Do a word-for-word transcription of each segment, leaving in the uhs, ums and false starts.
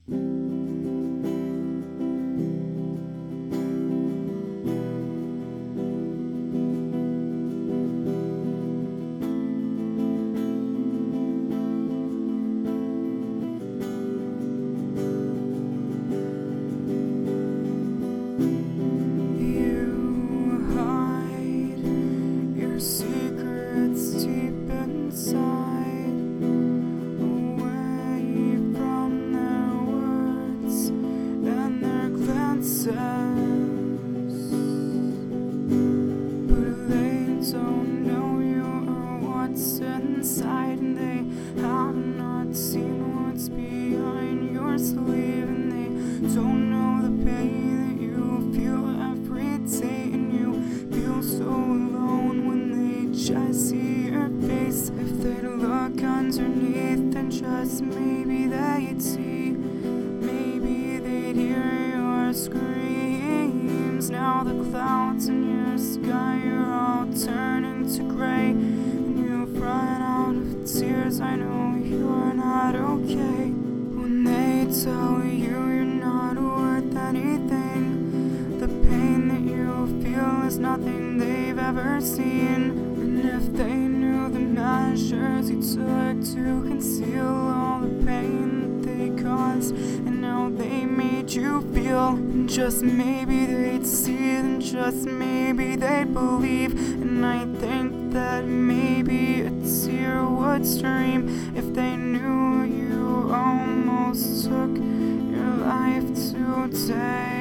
Inside, and they have not seen what's behind your sleeve, and they don't know the pain that you feel every day, and you feel so alone when they just see your face. If they'd look underneath, then just maybe they'd see, maybe they'd hear your screams. Now the clouds in your sky are all turning to gray, and you've run out of tears. I know you're not okay. When they tell you you're not worth anything, the pain that you feel is nothing they've ever seen. And if they knew the measures you took to conceal all the pain that they caused and how they made you feel, and just maybe they'd see, and just maybe they'd believe. And I think that maybe a tear would stream if they knew you almost took your life today.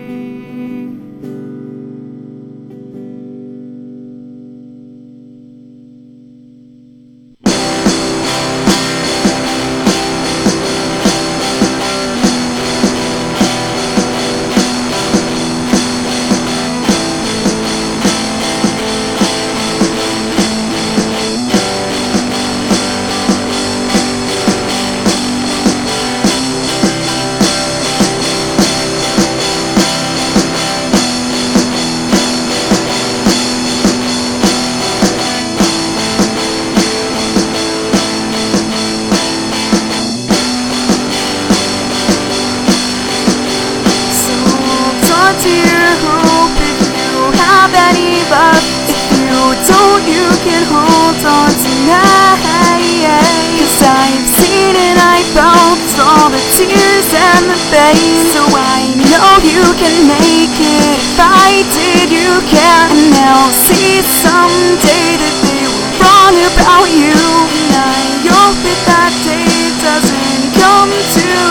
If you don't, you can hold on tonight. Cause I've seen and I felt all the tears and the pain, so I know you can make it. If I did, you can. And they'll see someday that they were wrong about you, and I hope that that day doesn't come to